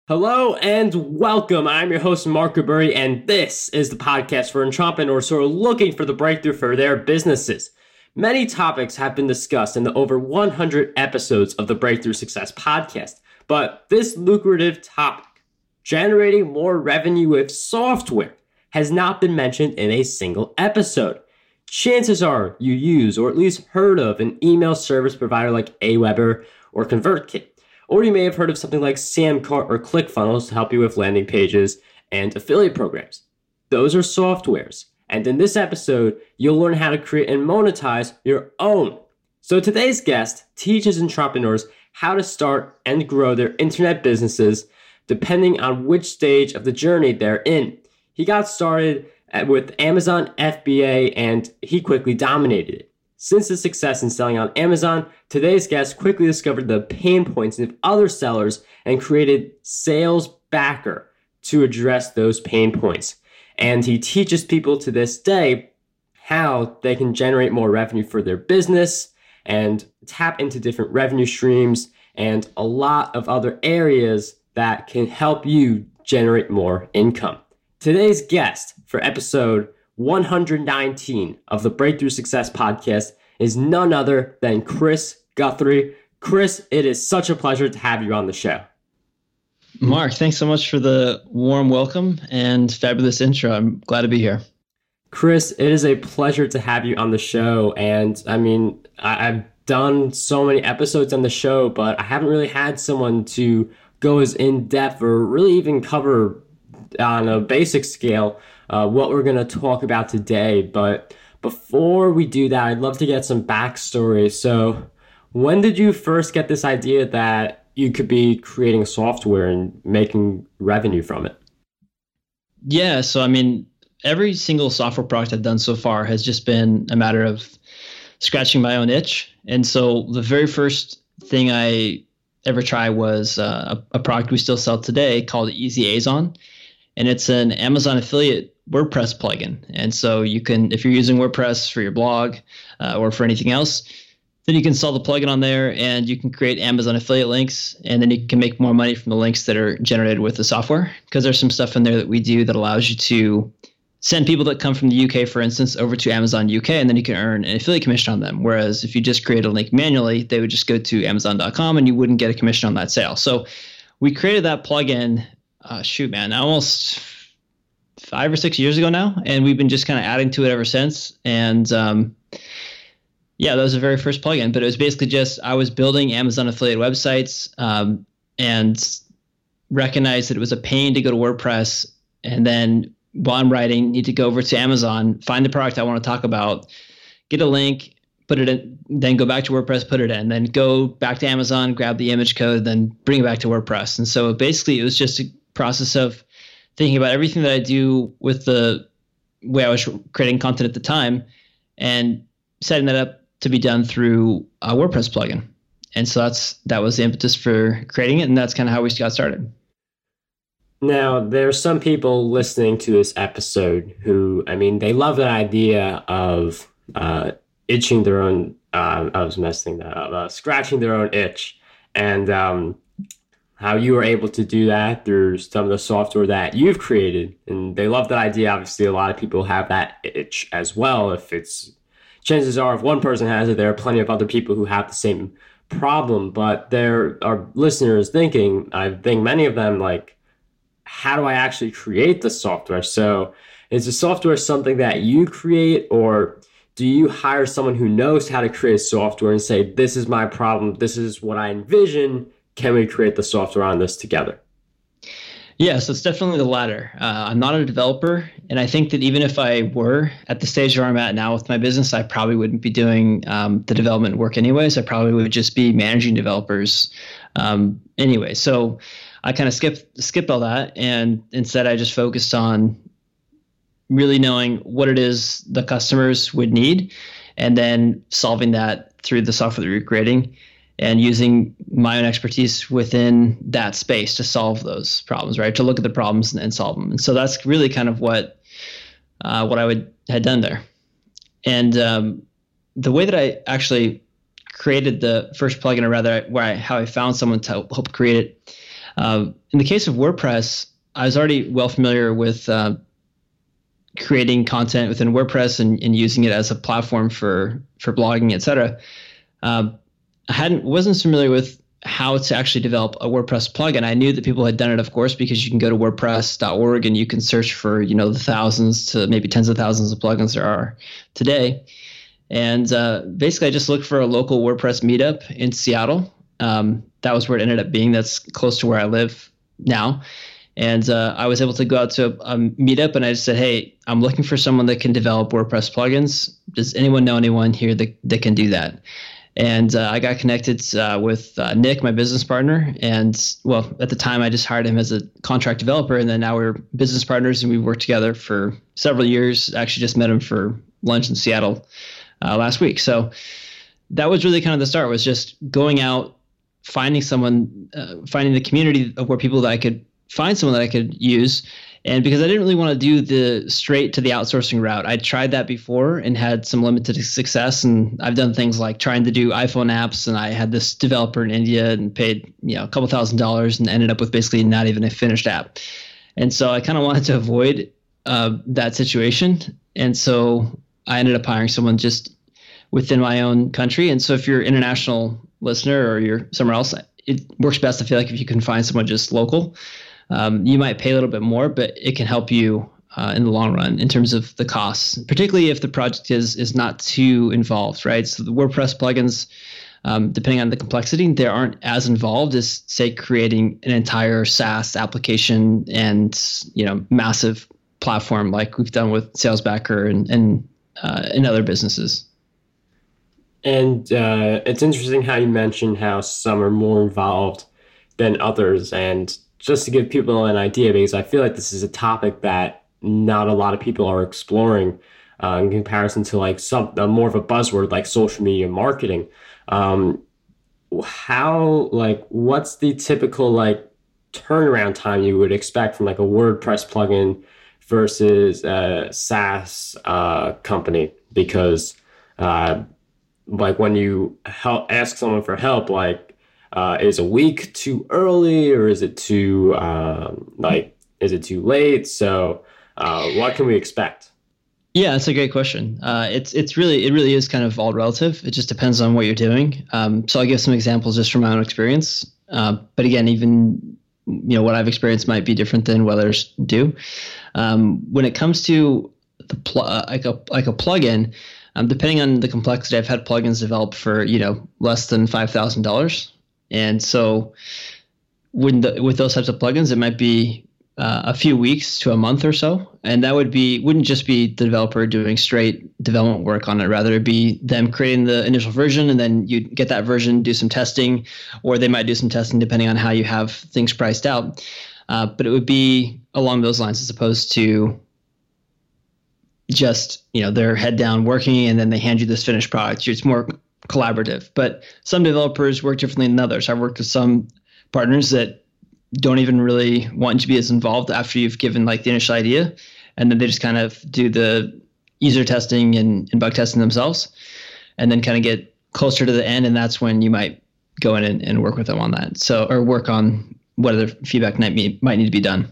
Hello and welcome. I'm your host, Mark Gaburi, and this is the podcast for entrepreneurs who are looking for the breakthrough for their businesses. Many topics have been discussed in the over 100 episodes of the Breakthrough Success podcast, but this lucrative topic, generating more revenue with software, has not been mentioned in a single episode. Chances are you use or at least heard of an email service provider like Aweber or ConvertKit. Or you may have heard of something like Samcart or ClickFunnels to help you with landing pages and affiliate programs. Those are softwares. And in this episode, you'll learn how to create and monetize your own. So today's guest teaches entrepreneurs how to start and grow their internet businesses depending on which stage of the journey they're in. He got started with Amazon FBA and he quickly dominated it. Since his success in selling on Amazon, today's guest quickly discovered the pain points of other sellers and created Sales Backer to address those pain points. And he teaches people to this day how they can generate more revenue for their business and tap into different revenue streams and a lot of other areas that can help you generate more income. Today's guest for episode 119 of the Breakthrough Success podcast is none other than Chris Guthrie. Chris, it is such a pleasure to have you on the show. Mark, thanks so much for the warm welcome and fabulous intro. I'm glad to be here. Chris, it is a pleasure to have you on the show. And I've done so many episodes on the show, but I haven't really had someone to go as in depth or really even cover on a basic scale what we're going to talk about today. But before we do that, I'd love to get some backstory. So when did you first get this idea that you could be creating software and making revenue from it? Yeah, so every single software product I've done so far has just been a matter of scratching my own itch. And so the very first thing I ever tried was a product we still sell today called EasyAzon. And it's an Amazon affiliate WordPress plugin. And so you can, if you're using WordPress for your blog or for anything else, then you can install the plugin on there and you can create Amazon affiliate links. And then you can make more money from the links that are generated with the software. Because there's some stuff in there that we do that allows you to send people that come from the UK, for instance, over to Amazon UK, and then you can earn an affiliate commission on them. Whereas if you just create a link manually, they would just go to Amazon.com and you wouldn't get a commission on that sale. So we created that plugin almost 5 or 6 years ago now, and we've been just kind of adding to it ever since. And that was the very first plugin, but it was basically just I was building Amazon affiliate websites and recognized that it was a pain to go to WordPress, and then while I'm writing, need to go over to Amazon, find the product I want to talk about, get a link, put it in, then go back to WordPress, put it in, then go back to Amazon, grab the image code, then bring it back to WordPress. And so basically it was just a process of thinking about everything that I do with the way I was creating content at the time and setting that up to be done through a WordPress plugin. And so that was the impetus for creating it. And that's kind of how we got started. Now, there are some people listening to this episode who, they love the idea of itching their own, scratching their own itch. And how you were able to do that through some of the software that you've created. And they love that idea. Obviously, a lot of people have that itch as well. Chances are if one person has it, there are plenty of other people who have the same problem. But there are listeners thinking, I think many of them, like, how do I actually create the software? So is the software something that you create, or do you hire someone who knows how to create software and say, this is my problem, this is what I envision, can we create the software on this together? Yeah, so it's definitely the latter. I'm not a developer, and I think that even if I were at the stage where I'm at now with my business, I probably wouldn't be doing the development work anyways. I probably would just be managing developers anyway. So I kind of skipped all that, and instead I just focused on really knowing what it is the customers would need, and then solving that through the software that we're creating, and using my own expertise within that space to solve those problems, right? To look at the problems and solve them. And so that's really kind of what I had done there. And the way that I actually created the first plugin, or rather how I found someone to help create it, In the case of WordPress, I was already well familiar with creating content within WordPress and using it as a platform for blogging, etc. I wasn't familiar with how to actually develop a WordPress plugin. I knew that people had done it, of course, because you can go to WordPress.org and you can search for, the thousands to maybe tens of thousands of plugins there are today. And basically, I just looked for a local WordPress meetup in Seattle. That was where it ended up being. That's close to where I live now. And I was able to go out to a meetup, and I just said, hey, I'm looking for someone that can develop WordPress plugins. Does anyone know anyone here that can do that? And I got connected with Nick, my business partner. And, well, at the time, I just hired him as a contract developer. And then now we're business partners, and we worked together for several years. Actually just met him for lunch in Seattle last week. So that was really kind of the start, was just going out, finding someone, finding the community of where people that I could find someone that I could use. And because I didn't really want to do the straight to the outsourcing route, I tried that before and had some limited success. And I've done things like trying to do iPhone apps, and I had this developer in India and paid a couple $1,000s and ended up with basically not even a finished app. And so I kind of wanted to avoid that situation. And so I ended up hiring someone just within my own country. And so if you're an international listener or you're somewhere else, it works best, I feel like, if you can find someone just local. You might pay a little bit more, but it can help you in the long run in terms of the costs, particularly if the project is not too involved, right? So the WordPress plugins, depending on the complexity, they aren't as involved as, say, creating an entire SaaS application and massive platform like we've done with SalesBacker and other businesses. And it's interesting how you mentioned how some are more involved than others. And just to give people an idea, because I feel like this is a topic that not a lot of people are exploring in comparison to like more of a buzzword like social media marketing. What's the typical turnaround time you would expect from like a WordPress plugin versus a SaaS company? Because when you ask someone for help, is a week too early, or is it too late? So what can we expect? Yeah, that's a great question. It really is kind of all relative. It just depends on what you're doing. So I'll give some examples just from my own experience. But again, even what I've experienced might be different than what others do. When it comes to like a plugin, depending on the complexity, I've had plugins developed for less than $5,000. And so with those types of plugins, it might be a few weeks to a month or so. And that wouldn't just be the developer doing straight development work on it. Rather, it'd be them creating the initial version, and then you get that version, do some testing, or they might do some testing depending on how you have things priced out. But it would be along those lines, as opposed to just, they're head down working and then they hand you this finished product. It's more collaborative. But some developers work differently than others. I've worked with some partners that don't even really want you to be as involved after you've given the initial idea, and then they just kind of do the user testing and bug testing themselves, and then kind of get closer to the end, and that's when you might go in and work with them on that. So, or work on what other feedback might need to be done.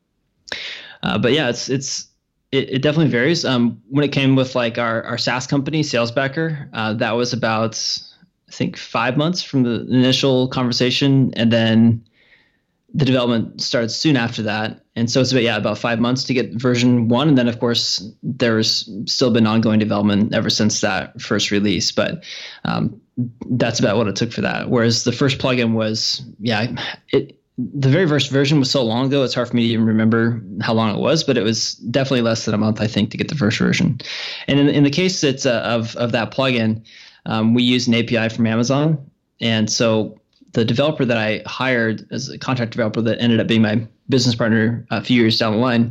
But yeah, it definitely varies. When it came with our SaaS company, SalesBacker, that was about, I think, 5 months from the initial conversation, and then the development started soon after that. And so it's about 5 months to get version 1. And then, of course, there's still been ongoing development ever since that first release. But that's about what it took for that. Whereas the first plugin was, the very first version was so long ago, it's hard for me to even remember how long it was, but it was definitely less than a month, I think, to get the first version. And in the case of that plugin, we use an API from Amazon. And so the developer that I hired as a contract developer that ended up being my business partner a few years down the line,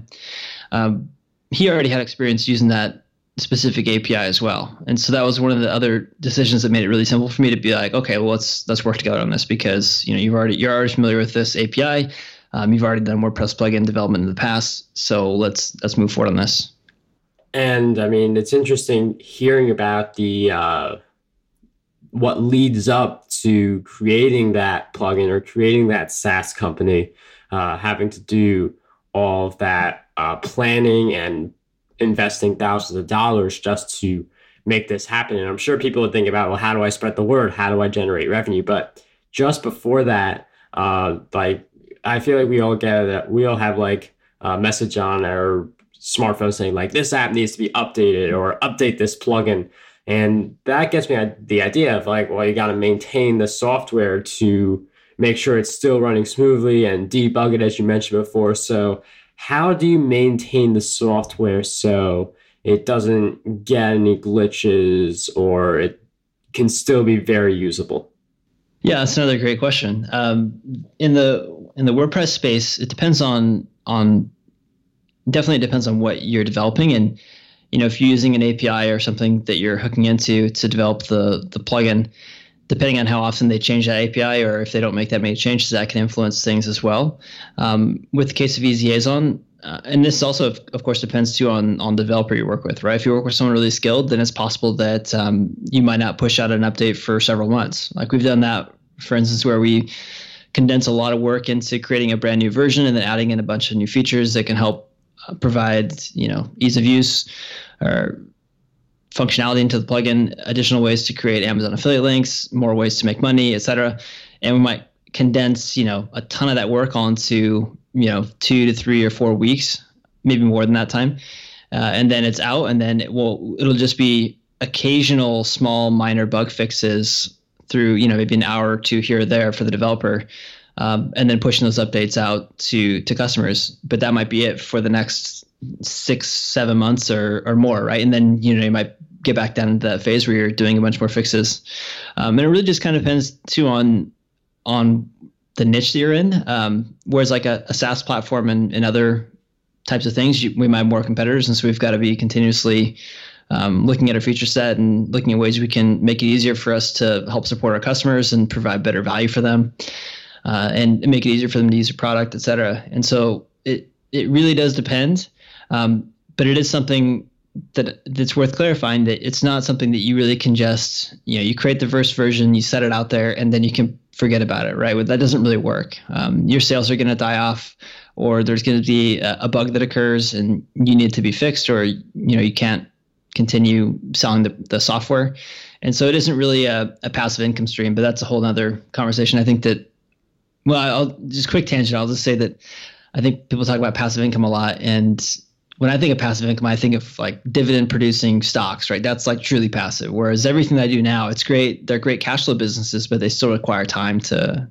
he already had experience using that specific API as well. And so that was one of the other decisions that made it really simple for me to be like, okay, well, let's work together on this, because you're already familiar with this API. You've already done WordPress plugin development in the past, so let's move forward on this. And I mean, it's interesting hearing about the what leads up to creating that plugin or creating that SaaS company, having to do all of that planning and investing thousands of dollars just to make this happen. And I'm sure people would think about, well, how do I spread the word? How do I generate revenue? But just before that, like I feel like we all get that we all have like a message on our smartphone saying like this app needs to be updated or update this plugin. And that gets me the idea of like, well, you got to maintain the software to make sure it's still running smoothly and debug it, as you mentioned before. So how do you maintain the software so it doesn't get any glitches or it can still be very usable? Yeah, that's another great question. In the WordPress space, it depends on definitely depends on what you're developing. And if you're using an API or something that you're hooking into to develop the plugin, depending on how often they change that API or if they don't make that many changes, that can influence things as well. With the case of EasyAzon, and this also, of course, depends too on the developer you work with, right? If you work with someone really skilled, then it's possible that you might not push out an update for several months. Like we've done that, for instance, where we condense a lot of work into creating a brand new version and then adding in a bunch of new features that can help provide, ease of use or functionality into the plugin, additional ways to create Amazon affiliate links, more ways to make money, et cetera. And we might condense, a ton of that work onto, 2 to 3 or 4 weeks, maybe more than that time. And then it's out, and then it'll just be occasional small minor bug fixes through, maybe an hour or two here or there for the developer. And then pushing those updates out to customers. But that might be it for the next 6-7 months or more, right? And then, you might get back down to that phase where you're doing a bunch more fixes. And it really just kind of depends too on the niche that you're in. Whereas like a SaaS platform and other types of things, we might have more competitors. And so we've got to be continuously looking at our feature set and looking at ways we can make it easier for us to help support our customers and provide better value for them. And make it easier for them to use your product, et cetera. And so it really does depend. But it is something that's worth clarifying, that it's not something that you really can just, you create the first version, you set it out there, and then you can forget about it, right? That doesn't really work. Your sales are going to die off, or there's going to be a bug that occurs and you need to be fixed, or, you can't continue selling the software. And so it isn't really a passive income stream, but that's a whole nother conversation. I think that, well, I'll just quick tangent. I'll just say that I think people talk about passive income a lot. And when I think of passive income, I think of like dividend producing stocks, right? That's like truly passive. Whereas everything that I do now, it's great. They're great cash flow businesses, but they still require time to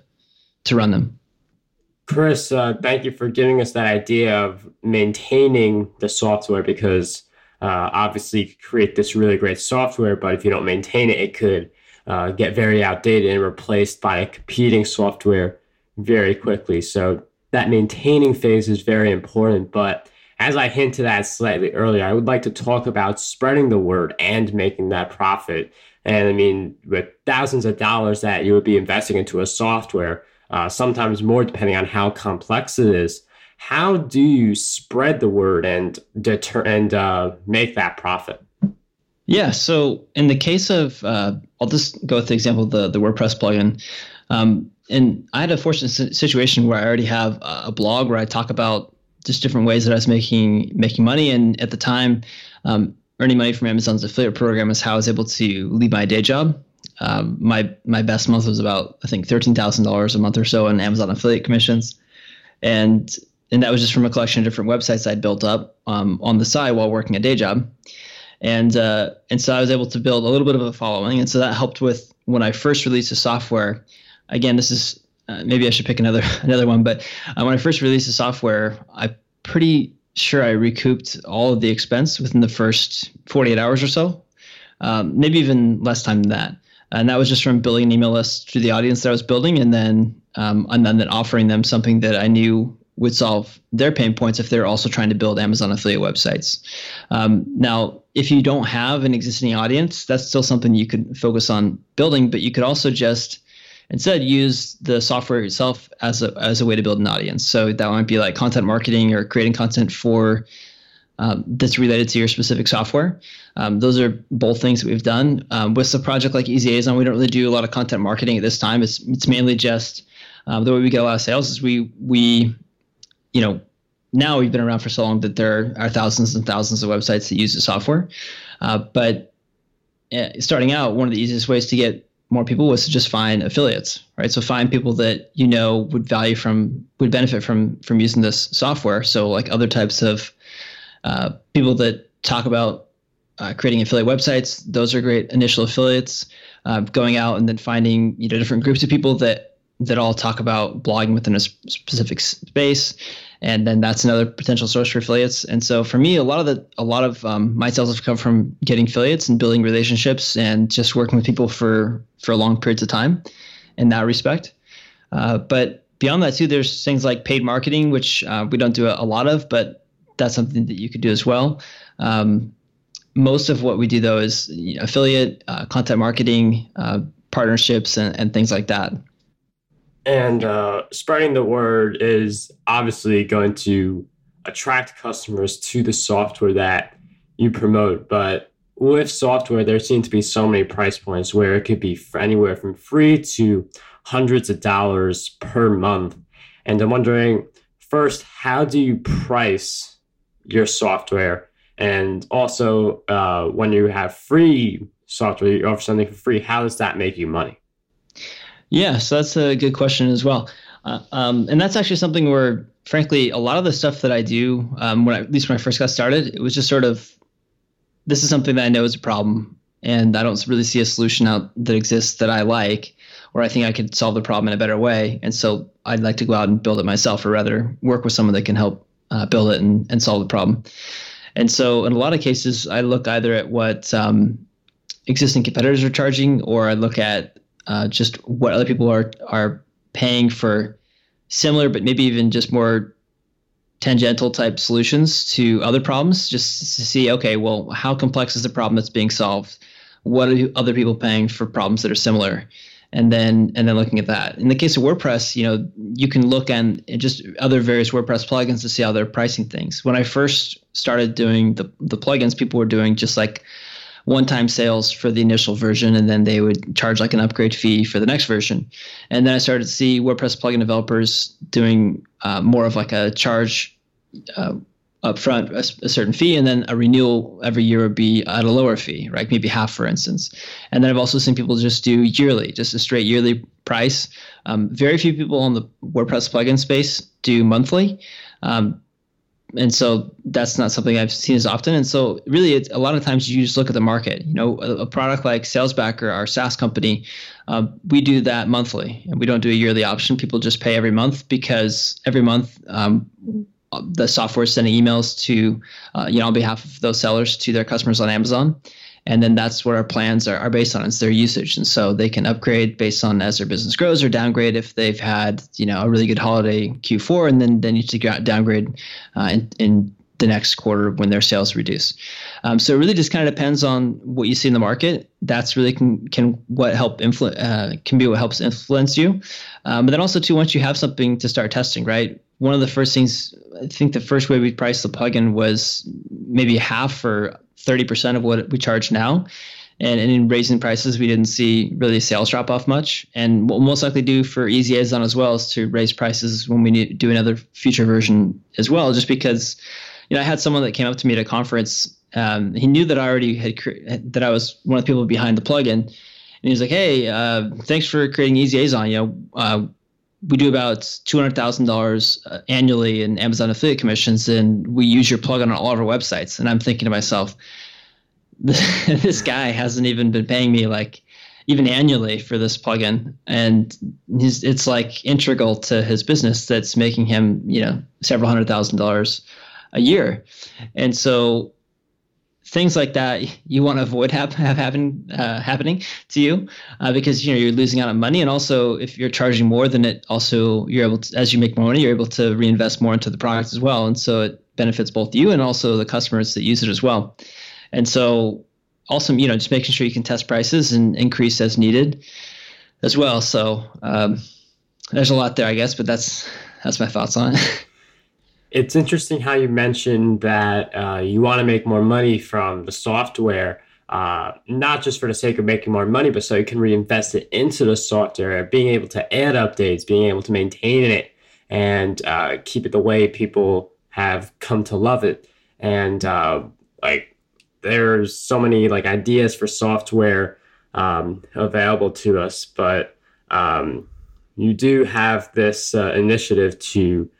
run them. Chris, thank you for giving us that idea of maintaining the software, because obviously you could create this really great software, but if you don't maintain it, it could get very outdated and replaced by a competing software very quickly. So that maintaining phase is very important. But as I hinted at slightly earlier, I would like to talk about spreading the word and making that profit. And I mean, with thousands of dollars that you would be investing into a software, sometimes more depending on how complex it is, how do you spread the word and make that profit? Yeah. So in the case of, I'll just go with the example of the WordPress plugin. And I had a fortunate situation where I already have a blog where I talk about just different ways that I was making money. And at the time, earning money from Amazon's affiliate program is how I was able to leave my day job. My best month was about, I think, $13,000 a month or so in Amazon affiliate commissions. And that was just from a collection of different websites I'd built up on the side while working a day job. And so I was able to build a little bit of a following. And so that helped with when I first released the software. Again, this is maybe I should pick another one. But when I first released the software, I'm pretty sure I recouped all of the expense within the first 48 hours or so, maybe even less time than that. And that was just from building an email list to the audience that I was building, and then offering them something that I knew would solve their pain points if they're also trying to build Amazon affiliate websites. Now, if you don't have an existing audience, that's still something you could focus on building, but you could also just instead use the software itself as a way to build an audience. So that might be like content marketing or creating content for that's related to your specific software. Those are both things that we've done. With a project like EasyAzon, we don't really do a lot of content marketing at this time. It's mainly just the way we get a lot of sales is we now we've been around for so long that there are thousands and thousands of websites that use the software. But starting out, one of the easiest ways to get more people was to just find affiliates, right? So find people that would benefit from using this software. So like other types of people that talk about creating affiliate websites, those are great initial affiliates. Going out and then finding different groups of people that all talk about blogging within a specific space, and then that's another potential source for affiliates. And so for me, a lot of my sales have come from getting affiliates and building relationships and just working with people for long periods of time in that respect. But beyond that too, there's things like paid marketing, which we don't do a lot of, but that's something that you could do as well. Most of what we do though is affiliate, content marketing, partnerships, and things like that. And spreading the word is obviously going to attract customers to the software that you promote. But with software, there seem to be so many price points where it could be anywhere from free to hundreds of dollars per month. And I'm wondering, first, how do you price your software? And also, when you have free software, you offer something for free, how does that make you money? Yeah, so that's a good question as well. And that's actually something where, frankly, a lot of the stuff that I do, at least when I first got started, it was just sort of, this is something that I know is a problem, and I don't really see a solution out that exists that I like, or I think I could solve the problem in a better way. And so I'd like to go out and build it myself, or rather work with someone that can help build it and solve the problem. And so in a lot of cases, I look either at what existing competitors are charging, or I look at just what other people are paying for similar, but maybe even just more tangential type solutions to other problems, just to see, okay, well, how complex is the problem that's being solved? What are other people paying for problems that are similar? And then looking at that. In the case of WordPress, you can look at just other various WordPress plugins to see how they're pricing things. When I first started doing the plugins, people were doing just like one-time sales for the initial version, and then they would charge like an upgrade fee for the next version. And then I started to see WordPress plugin developers doing more of like a charge upfront, a certain fee, and then a renewal every year would be at a lower fee, right? Maybe half, for instance. And then I've also seen people just do yearly, just a straight yearly price. Very few people in the WordPress plugin space do monthly. And so that's not something I've seen as often. And so really, a lot of times you just look at the market. A product like SalesBacker, our SaaS company, we do that monthly, and we don't do a yearly option. People just pay every month because every month the software is sending emails to, on behalf of those sellers to their customers on Amazon. And then that's what our plans are based on. It's their usage. And so they can upgrade based on as their business grows, or downgrade if they've had, a really good holiday Q4, and then they need to downgrade in the next quarter when their sales reduce. So it really just kind of depends on what you see in the market. That's really can be what helps influence you. But then also too, once you have something to start testing, right? One of the first things, I think the first way we priced the plugin was maybe half or 30% of what we charge now. And in raising prices, we didn't see really a sales drop off much. And what we'll most likely do for EasyAzon as well is to raise prices when we do another future version as well, just because, I had someone that came up to me at a conference. He knew that I already that I was one of the people behind the plugin. And he was like, hey, thanks for creating EasyAzon. We do about $200,000 annually in Amazon affiliate commissions, and we use your plugin on all of our websites. And I'm thinking to myself, this guy hasn't even been paying me like even annually for this plugin, and it's like integral to his business that's making him several $100,000 a year. And so things like that you want to avoid happening to you, because you're losing out on money. And also, if you're charging more, then it also, you're able to, as you make more money, you're able to reinvest more into the product as well. And so it benefits both you and also the customers that use it as well. And so also, just making sure you can test prices and increase as needed as well. So there's a lot there, I guess, but that's my thoughts on it. It's interesting how you mentioned that you want to make more money from the software, not just for the sake of making more money, but so you can reinvest it into the software, being able to add updates, being able to maintain it, and keep it the way people have come to love it. And like, there's so many like ideas for software available to us, but you do have this initiative to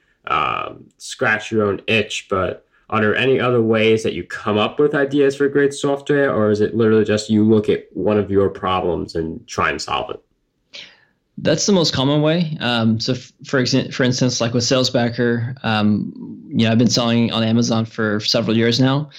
scratch your own itch. But are there any other ways that you come up with ideas for great software, or is it literally just you look at one of your problems and try and solve it? That's the most common way. For instance, like with SalesBacker, I've been selling on Amazon for several years now,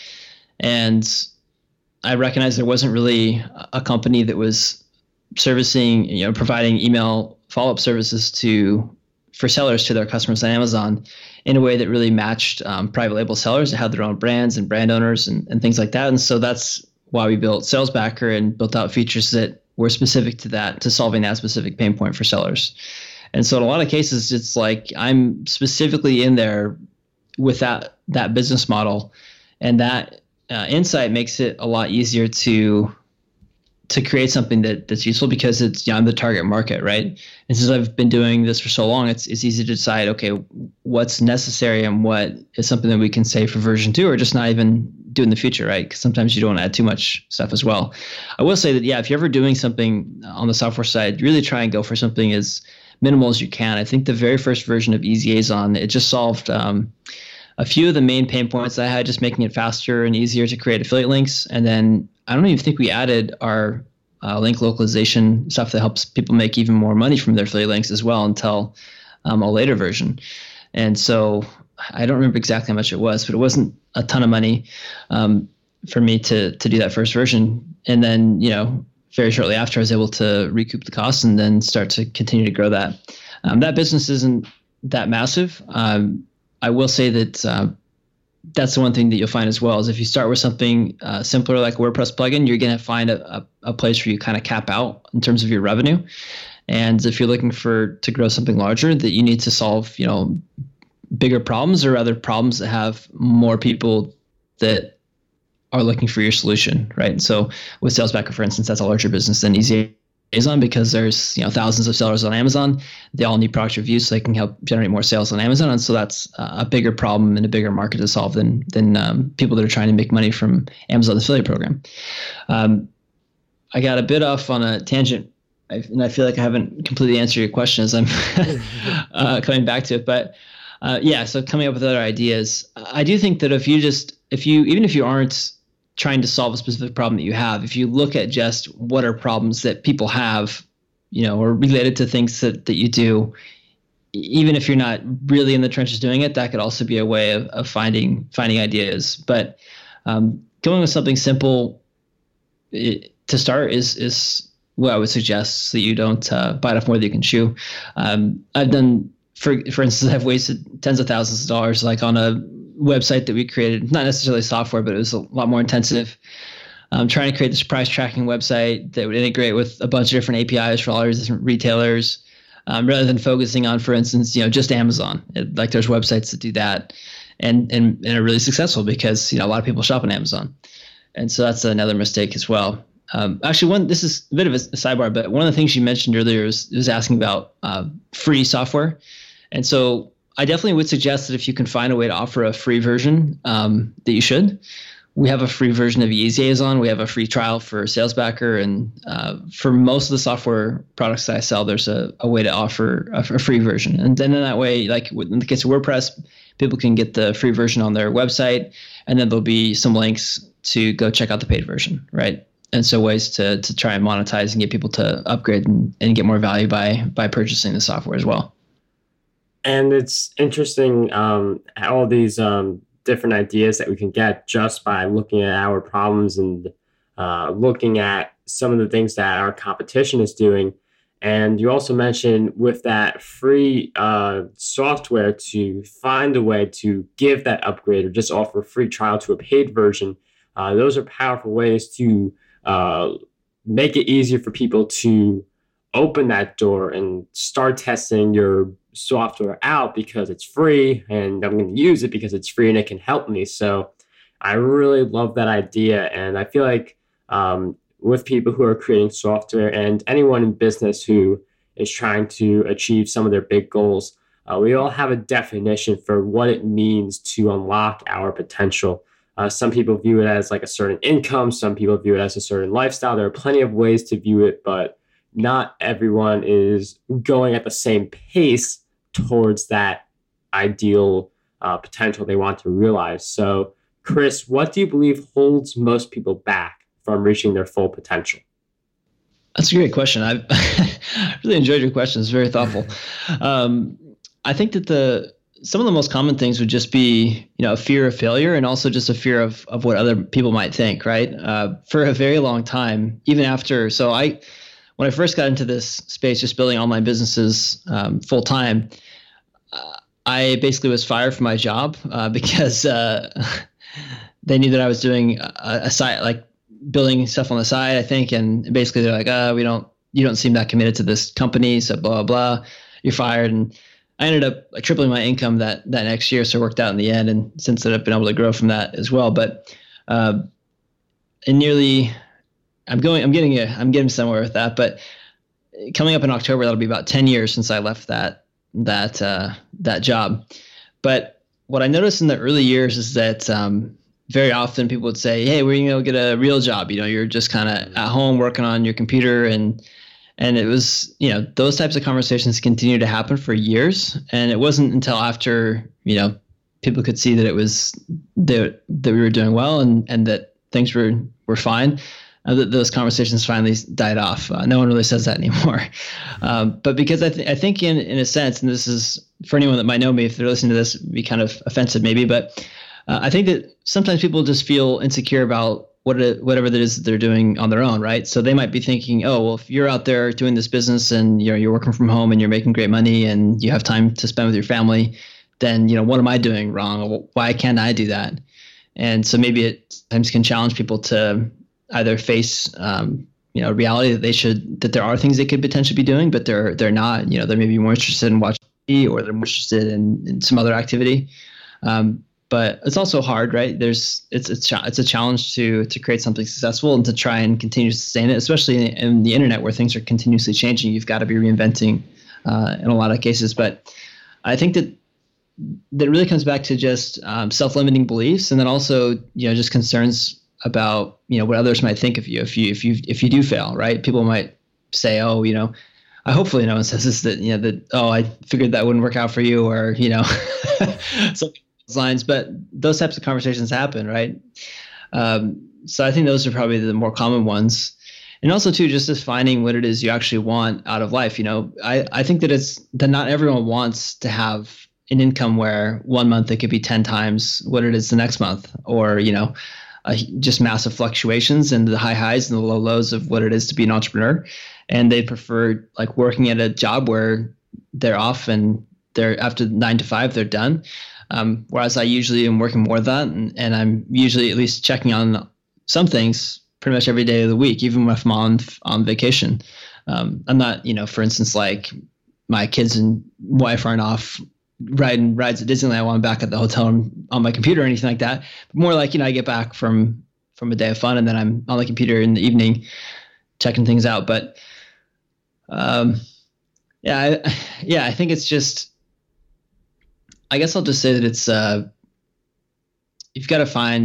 and I recognized there wasn't really a company that was servicing, providing email follow-up services for sellers to their customers on Amazon in a way that really matched private label sellers that had their own brands and brand owners and things like that. And so that's why we built SalesBacker and built out features that were specific to that, to solving that specific pain point for sellers. And so in a lot of cases, it's like I'm specifically in there with that business model, and that insight makes it a lot easier to create something that's useful, because it's I'm the target market, right? And since I've been doing this for so long, it's easy to decide, okay, what's necessary and what is something that we can save for version 2 or just not even do in the future, right? Because sometimes you don't want to add too much stuff as well. I will say that, yeah, if you're ever doing something on the software side, really try and go for something as minimal as you can. I think the very first version of EasyAzon, it just solved a few of the main pain points I had, just making it faster and easier to create affiliate links. And then I don't even think we added our link localization stuff that helps people make even more money from their affiliate links as well until a later version. And so I don't remember exactly how much it was, but it wasn't a ton of money for me to do that first version. And then, very shortly after, I was able to recoup the costs and then start to continue to grow that. That business isn't that massive. I will say that that's the one thing that you'll find as well, is if you start with something simpler like a WordPress plugin, you're going to find a place where you kind of cap out in terms of your revenue. And if you're looking to grow something larger, that you need to solve, bigger problems, or other problems that have more people that are looking for your solution, right? And so with SalesBacker, for instance, that's a larger business than EasyAzon, because there's thousands of sellers on Amazon. They all need product reviews so they can help generate more sales on Amazon. And so that's a bigger problem and a bigger market to solve than people that are trying to make money from Amazon's affiliate program. I got a bit off on a tangent, and I feel like I haven't completely answered your question as I'm coming back to it. But so coming up with other ideas, I do think that even if you aren't trying to solve a specific problem that you have, if you look at just what are problems that people have, or related to things that you do, even if you're not really in the trenches doing it, that could also be a way of finding ideas. But going with something simple to start is what I would suggest, so that you don't bite off more than you can chew. I've done, for instance, I've wasted tens of thousands of dollars, like on a website that we created, not necessarily software, but it was a lot more intensive. Trying to create this price tracking website that would integrate with a bunch of different APIs for all our different retailers, rather than focusing on, for instance, just Amazon. Like there's websites that do that and are really successful because, a lot of people shop on Amazon. And so that's another mistake as well. Actually, this is a bit of a sidebar, but one of the things you mentioned earlier was asking about free software. And so I definitely would suggest that if you can find a way to offer a free version, that you should. We have a free version of EasyAzon. We have a free trial for SalesBacker. And for most of the software products that I sell, there's a way to offer a free version. And then in that way, like in the case of WordPress, people can get the free version on their website, and then there'll be some links to go check out the paid version, right? And so ways to try and monetize and get people to upgrade and get more value by purchasing the software as well. And it's interesting all these different ideas that we can get just by looking at our problems and looking at some of the things that our competition is doing. And you also mentioned with that free software to find a way to give that upgrade or just offer a free trial to a paid version. Those are powerful ways to make it easier for people to open that door and start testing your software out because it's free and I'm going to use it because it's free and it can help me. So I really love that idea. And I feel like with people who are creating software and anyone in business who is trying to achieve some of their big goals, we all have a definition for what it means to unlock our potential. Some people view it as like a certain income. Some people view it as a certain lifestyle. There are plenty of ways to view it, but not everyone is going at the same pace towards that ideal potential they want to realize. So, Chris, what do you believe holds most people back from reaching their full potential? That's a great question. I really enjoyed your question. It's very thoughtful. I think that some of the most common things would just be, a fear of failure and also just a fear of what other people might think, right? For a very long time, even after, when I first got into this space, just building online businesses full time, I basically was fired from my job because they knew that I was doing a side, like building stuff on the side, I think, and basically they're like, you don't seem that committed to this company, so blah, blah, blah, you're fired. And I ended up tripling my income that next year, so it worked out in the end. And since then, I've been able to grow from that as well. But I'm getting somewhere with that. But coming up in October, that'll be about 10 years since I left that job. But what I noticed in the early years is that very often people would say, "Hey, we're going to get a real job. You're just kind of at home working on your computer." And it was, those types of conversations continued to happen for years. And it wasn't until after, people could see that it was that we were doing well and that things were fine, that those conversations finally died off. No one really says that anymore. But because I think in a sense, and this is for anyone that might know me, if they're listening to this, it'd be kind of offensive maybe, but I think that sometimes people just feel insecure about whatever that is that they're doing on their own, right? So they might be thinking, oh, well, if you're out there doing this business and you're working from home and you're making great money and you have time to spend with your family, then, what am I doing wrong? Why can't I do that? And so maybe it sometimes can challenge people to either face, reality that there are things they could potentially be doing, but they're not. They may be more interested in watching TV or they're more interested in some other activity. But it's also hard, right? It's a challenge to create something successful and to try and continue to sustain it, especially in the internet where things are continuously changing. You've got to be reinventing in a lot of cases. But I think that really comes back to just self-limiting beliefs, and then also just concerns about what others might think of you if you do fail, right? People might say, oh, hopefully no one says this, that I figured that wouldn't work out for you, or something lines, but those types of conversations happen, right? So I think those are probably the more common ones. And also too, just defining what it is you actually want out of life. I think that not everyone wants to have an income where 1 month it could be 10 times what it is the next month, or, just massive fluctuations and the high highs and the low lows of what it is to be an entrepreneur. And they prefer like working at a job where they're off and they're after 9 to 5, they're done. Whereas I usually am working more than that, and I'm usually at least checking on some things pretty much every day of the week, even if I'm on vacation. I'm not, for instance, like my kids and wife aren't off riding rides at Disneyland while I'm back at the hotel on my computer or anything like that. But more like, I get back from a day of fun and then I'm on the computer in the evening checking things out. But I think it's just, I guess I'll just say that it's you've got to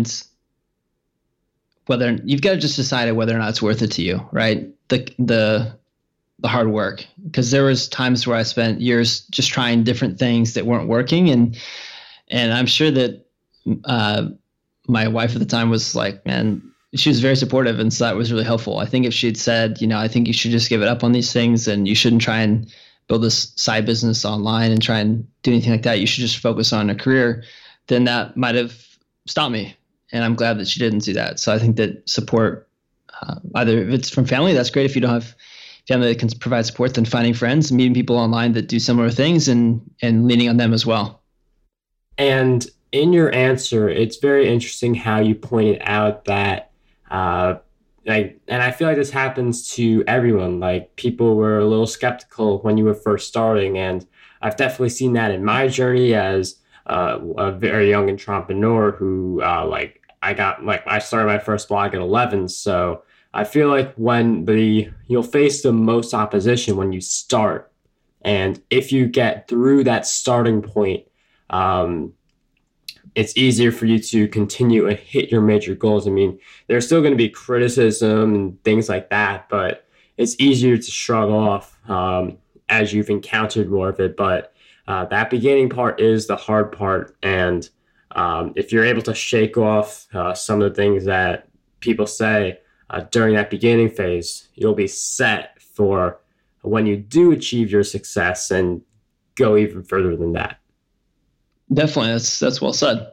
just decide whether or not it's worth it to you, right? The hard work, because there was times where I spent years just trying different things that weren't working, and I'm sure that my wife at the time was like, man, she was very supportive, and so that was really helpful. I think if she'd said, I think you should just give it up on these things, and you shouldn't try and build this side business online and try and do anything like that, you should just focus on a career, then that might have stopped me. And I'm glad that she didn't do that. So I think that support, either if it's from family, that's great. If you don't have family that can provide support, then finding friends, meeting people online that do similar things and leaning on them as well. And in your answer, it's very interesting how you pointed out that like, and I feel like this happens to everyone. Like, people were a little skeptical when you were first starting, and I've definitely seen that in my journey as a very young entrepreneur who I started my first blog at 11. So I feel like you'll face the most opposition when you start, and if you get through that starting point, um, it's easier for you to continue and hit your major goals. I mean, there's still going to be criticism and things like that, but it's easier to shrug off as you've encountered more of it. But that beginning part is the hard part. And if you're able to shake off some of the things that people say during that beginning phase, you'll be set for when you do achieve your success and go even further than that. Definitely, that's well said.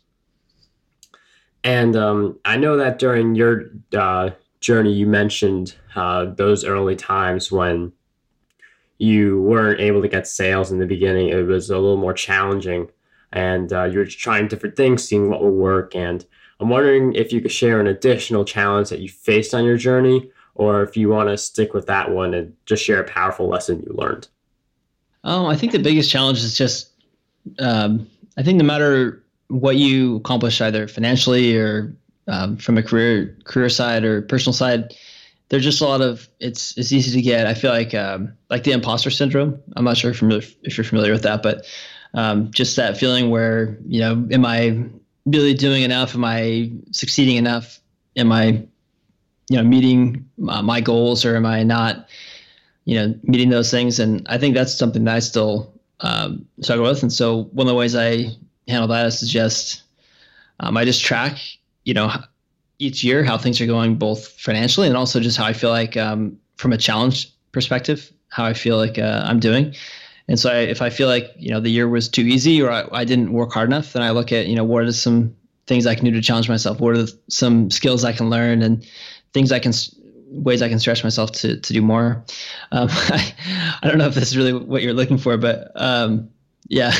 And I know that during your journey, you mentioned those early times when you weren't able to get sales in the beginning. It was a little more challenging, and you were trying different things, seeing what would work. And I'm wondering if you could share an additional challenge that you faced on your journey, or if you want to stick with that one and just share a powerful lesson you learned. I think the biggest challenge is just I think no matter what you accomplish, either financially or from a career side or personal side, there's just a lot of it's easy to get. I feel like the imposter syndrome. I'm not sure if you're familiar with that, but just that feeling where, am I really doing enough? Am I succeeding enough? Am I meeting my goals, or am I not meeting those things? And I think that's something that I still struggle with. And so one of the ways I handle that is just I just track each year how things are going, both financially and also just how I feel like from a challenge perspective, how I feel like I'm doing. And so if I feel like the year was too easy, or I didn't work hard enough, then I look at what are some things I can do to challenge myself, what are some skills I can learn, and ways I can stretch myself to do more. I don't know if this is really what you're looking for, but yeah.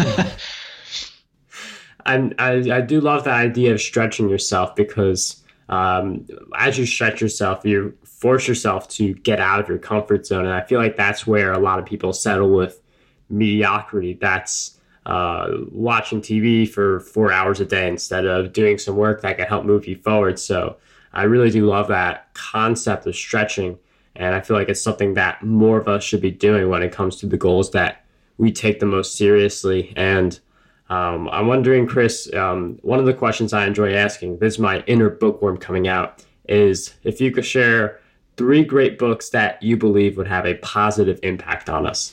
I do love the idea of stretching yourself, because as you stretch yourself, you force yourself to get out of your comfort zone. And I feel like that's where a lot of people settle with mediocrity. That's watching TV for 4 hours a day instead of doing some work that can help move you forward. So I really do love that concept of stretching. And I feel like it's something that more of us should be doing when it comes to the goals that we take the most seriously. And I'm wondering, Chris, one of the questions I enjoy asking, this is my inner bookworm coming out, is if you could share 3 great books that you believe would have a positive impact on us.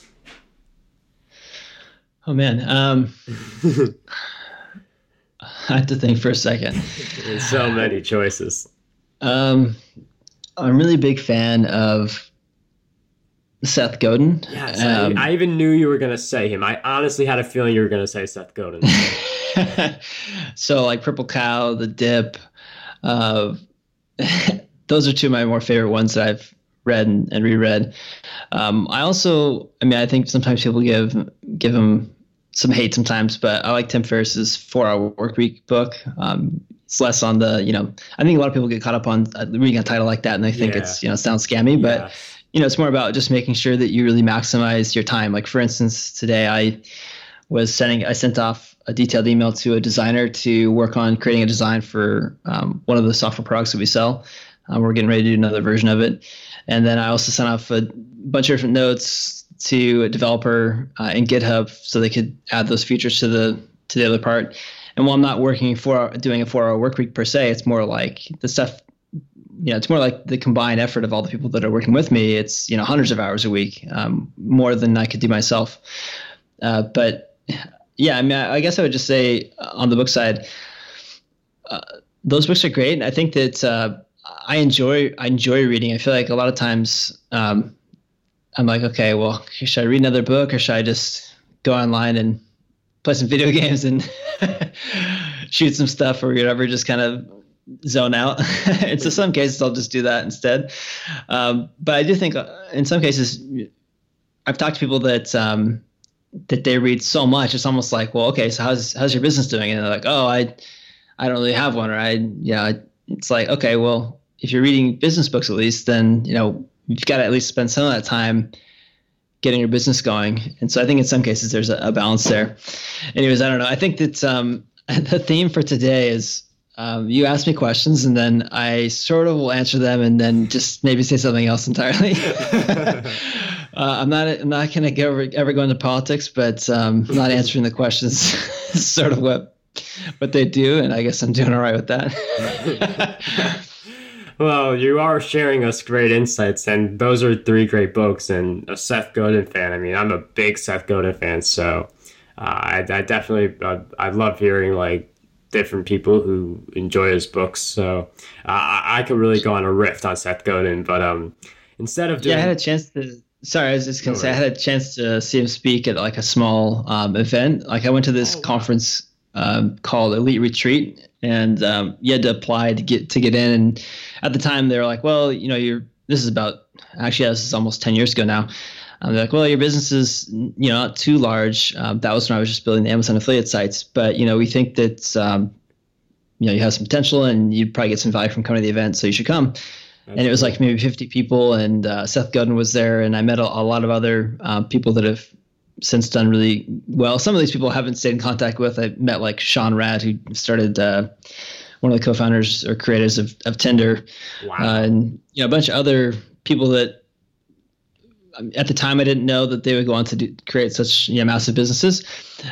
Oh, man. I have to think for a second. There's so many choices. I'm a really big fan of Seth Godin. Yes, I even knew you were going to say him. I honestly had a feeling you were going to say Seth Godin. So like Purple Cow, The Dip, those are 2 of my more favorite ones that I've read and reread. I think sometimes people give him some hate sometimes, but I like Tim Ferriss's 4-Hour Workweek book. It's less on the, I think a lot of people get caught up on reading a title like that and they think it's, sounds scammy, but it's more about just making sure that you really maximize your time. Like, for instance, today I sent off a detailed email to a designer to work on creating a design for one of the software products that we sell. We're getting ready to do another version of it. And then I also sent off a bunch of different notes to a developer in GitHub so they could add those features to the other part. And while I'm not doing a 4-hour work week per se, it's more like the stuff, it's more like the combined effort of all the people that are working with me. It's, hundreds of hours a week, more than I could do myself. But yeah, I guess I would just say on the book side, those books are great. And I think that I enjoy reading. I feel like a lot of times I'm like, okay, well, should I read another book, or should I just go online and play some video games and shoot some stuff or whatever, just kind of zone out? And so some cases I'll just do that instead. But I do think in some cases I've talked to people that they read so much, it's almost like, well, okay, so how's your business doing? And they're like, oh, I don't really have one, or it's like, okay, well, if you're reading business books, at least, then, you've got to at least spend some of that time getting your business going. And so I think in some cases there's a balance there. Anyways, I don't know. I think that the theme for today is you ask me questions and then I sort of will answer them and then just maybe say something else entirely. I'm not going to ever go into politics, but not answering the questions is sort of what they do. And I guess I'm doing all right with that. Well, you are sharing us great insights, and those are 3 great books. And a Seth Godin fan. I mean, I'm a big Seth Godin fan, so I definitely I love hearing like different people who enjoy his books. So I could really go on a riff on Seth Godin, but instead of doing, I had a chance to. Sorry, I was just gonna say I had a chance to see him speak at like a small event. Like I went to this conference called Elite Retreat. And you had to apply to get in. And at the time, they were like, well, this is almost 10 years ago now. They're like, well, your business is, not too large. That was when I was just building the Amazon affiliate sites. But, we think that, you have some potential and you'd probably get some value from coming to the event. So you should come. And it was like maybe 50 people. And Seth Godin was there. And I met a lot of other people that have since done really well. Some of these people I haven't stayed in contact with. I met like Sean Rad, who started one of the co-founders or creators of Tinder. Wow. And a bunch of other people that at the time I didn't know that they would go on to create such massive businesses.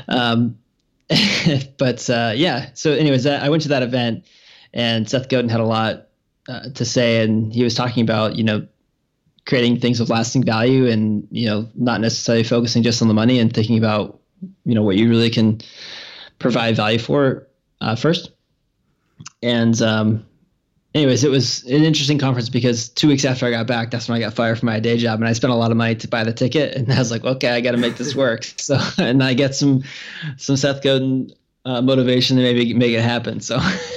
But so anyways, I went to that event and Seth Godin had a lot to say, and he was talking about creating things with lasting value and, not necessarily focusing just on the money and thinking about, what you really can provide value for first. And anyways, it was an interesting conference because 2 weeks after I got back, that's when I got fired from my day job. And I spent a lot of money to buy the ticket. And I was like, okay, I got to make this work. So, and I get some Seth Godin motivation to maybe make it happen. So,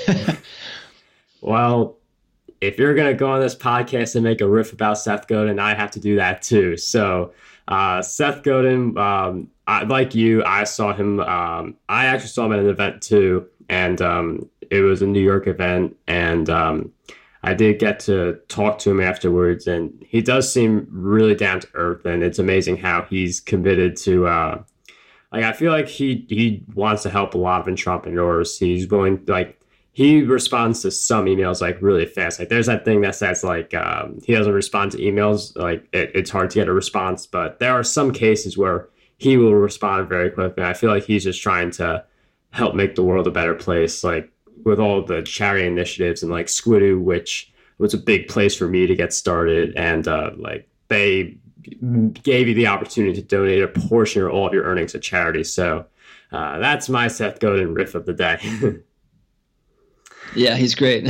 well, if you're going to go on this podcast and make a riff about Seth Godin, I have to do that too. So Seth Godin, like you, I saw him. I actually saw him at an event too. And it was a New York event. And I did get to talk to him afterwards. And he does seem really down to earth. And it's amazing how he's committed to, I feel like he wants to help a lot of entrepreneurs. He's willing, he responds to some emails like really fast. Like there's that thing that says like he doesn't respond to emails. Like it's hard to get a response, but there are some cases where he will respond very quickly. And I feel like he's just trying to help make the world a better place. Like with all the charity initiatives and like Squidoo, which was a big place for me to get started. And they gave you the opportunity to donate a portion or all of your earnings to charity. So that's my Seth Godin riff of the day. Yeah, he's great.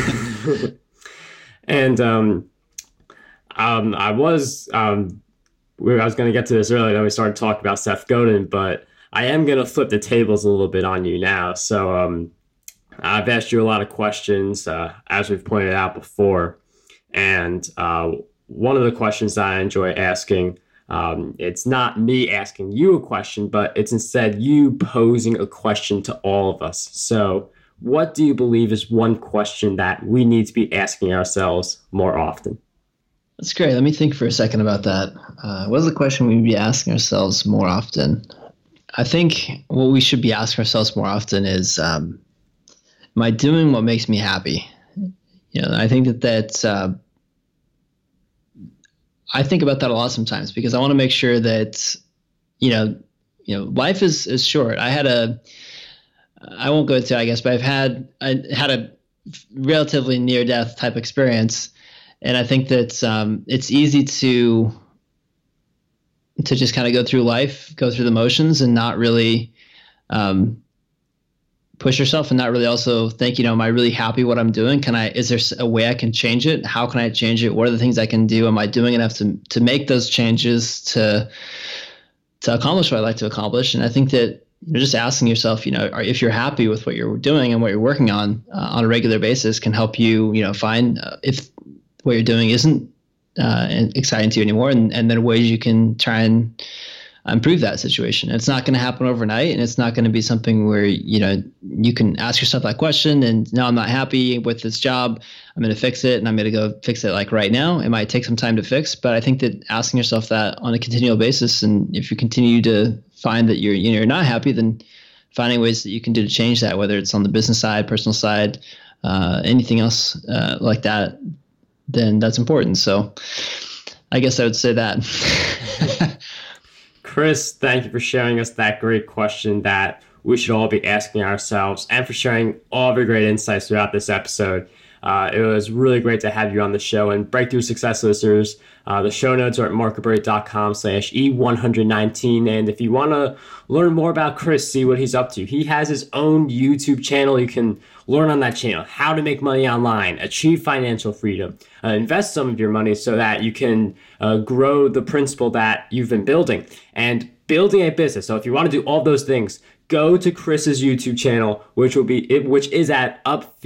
And I was going to get to this earlier, then we started talking about Seth Godin, but I am going to flip the tables a little bit on you now. So I've asked you a lot of questions, as we've pointed out before. And one of the questions that I enjoy asking, it's not me asking you a question, but it's instead you posing a question to all of us. So what do you believe is one question that we need to be asking ourselves more often? That's great. Let me think for a second about that. What is the question we would be asking ourselves more often? I think what we should be asking ourselves more often is, am I doing what makes me happy? I think that's I think about that a lot sometimes because I want to make sure that, life is short. I won't go into, I guess, but I had a relatively near-death type experience, and I think that it's easy to just kind of go through life, go through the motions, and not really push yourself, and not really also think, am I really happy what I'm doing? Is there a way I can change it? How can I change it? What are the things I can do? Am I doing enough to make those changes to accomplish what I'd like to accomplish? And I think that you're just asking yourself, if you're happy with what you're doing and what you're working on a regular basis can help you, find if what you're doing isn't exciting to you anymore, and then ways you can try and improve that situation. It's not going to happen overnight, and it's not going to be something where, you can ask yourself that question and now I'm not happy with this job. I'm going to fix it and I'm going to go fix it like right now. It might take some time to fix, but I think that asking yourself that on a continual basis, and if you continue to find that you're not happy, then finding ways that you can do to change that, whether it's on the business side, personal side, anything else like that, then that's important. So I guess I would say that. Chris, thank you for sharing us that great question that we should all be asking ourselves, and for sharing all of your great insights throughout this episode. It was really great to have you on the show. And Breakthrough Success listeners, the show notes are at marcoberry.com/E119. And if you want to learn more about Chris, see what he's up to, he has his own YouTube channel. You can learn on that channel how to make money online, achieve financial freedom, invest some of your money so that you can grow the principle that you've been building and building a business. So if you want to do all those things, go to Chris's YouTube channel, which is at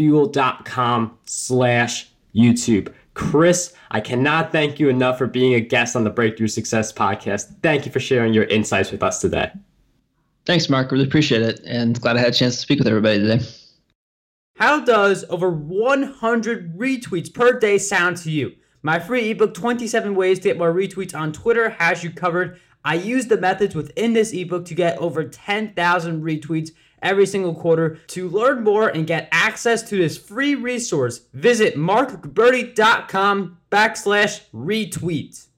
upfuel.com/YouTube. Chris, I cannot thank you enough for being a guest on the Breakthrough Success podcast. Thank you for sharing your insights with us today. Thanks, Mark. Really appreciate it. And glad I had a chance to speak with everybody today. How does over 100 retweets per day sound to you? My free ebook, 27 Ways to Get More Retweets on Twitter, has you covered. I use the methods within this ebook to get over 10,000 retweets every single quarter. To learn more and get access to this free resource, visit markberry.com/retweet.